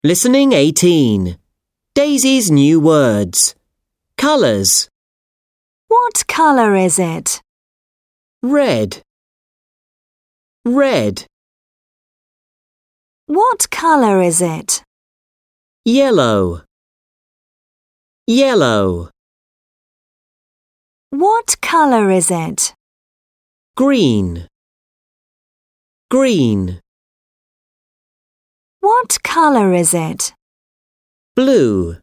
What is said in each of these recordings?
Listening 18. Daisy's new words. Colours. What colour is it? Red. Red. What colour is it? Yellow. Yellow. What colour is it? Green. Green. What colour is it? Blue.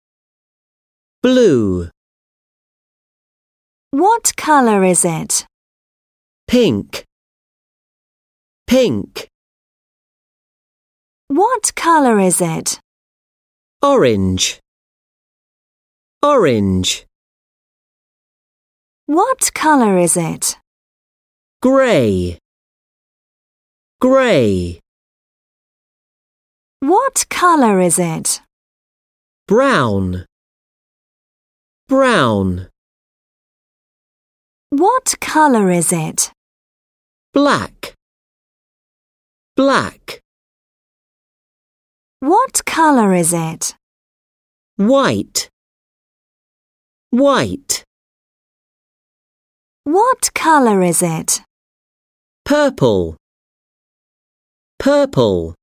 Blue. What colour is it? Pink. Pink. What colour is it? Orange. Orange. What colour is it? Grey. Grey. What colour is it? Brown. Brown. What colour is it? Black. Black. What colour is it? White. White. What colour is it? Purple. Purple.